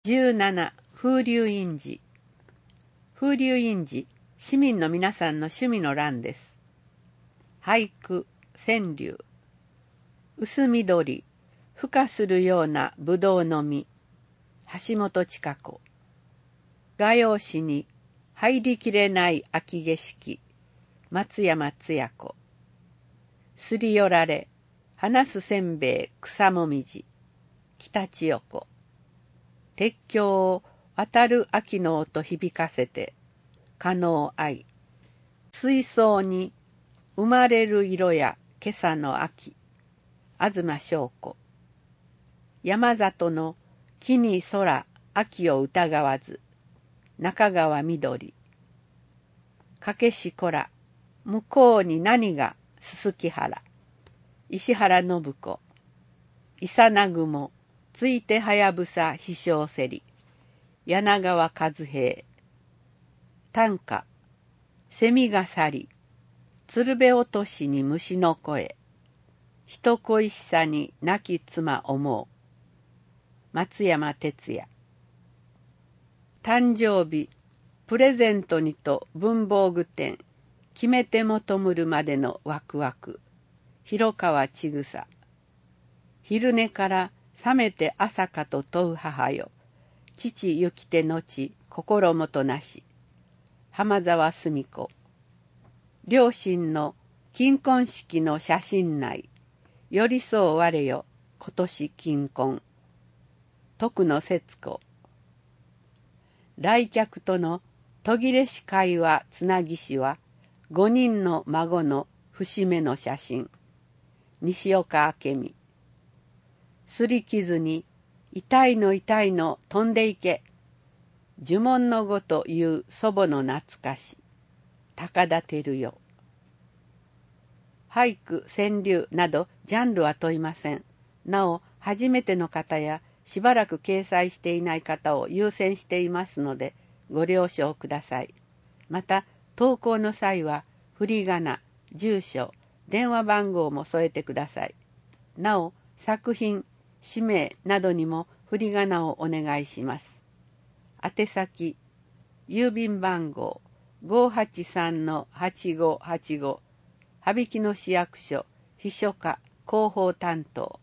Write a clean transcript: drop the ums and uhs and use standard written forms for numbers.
17風流印字。風流印字、市民の皆さんの趣味の欄です。俳句、川柳。薄緑、孵化するようなぶどうの実。橋本千佳子。画用紙に入りきれない秋景色。松山つや子。すり寄られ、話すせんべい草もみじ。北千代子。鉄橋を渡る秋の音響かせて、加納愛。水槽に生まれる色や今朝の秋、東翔子。山里の木に空、秋を疑わず、中川みどり。かけしこら、向こうに何がすすき原。石原信子。イサナグモ、ついてはやぶさ飛翔せり。柳川和平。短歌。セミが去り、鶴瓶落としに虫の声。人恋しさに亡き妻思う。松山哲也。誕生日、プレゼントにと文房具店、決めて求むるまでのワクワク。広川千草。昼寝から覚めて朝かと問う母よ。父行きて後、心もとなし。浜沢澄子。両親の金婚式の写真内。寄り添う我よ、今年金婚。徳野節子。来客との途切れし会話つなぎしは、5人の孫の節目の写真。西岡明美。すり傷に、痛いの痛いの飛んでいけ。呪文の語という祖母の懐かし。高田照代。俳句、川柳などジャンルは問いません。なお、初めての方やしばらく掲載していない方を優先していますので、ご了承ください。また、投稿の際は、振り仮名、住所、電話番号も添えてください。なお、作品、氏名などにも振り仮名をお願いします。宛先、郵便番号 583-8585、羽曳野市役所秘書課広報担当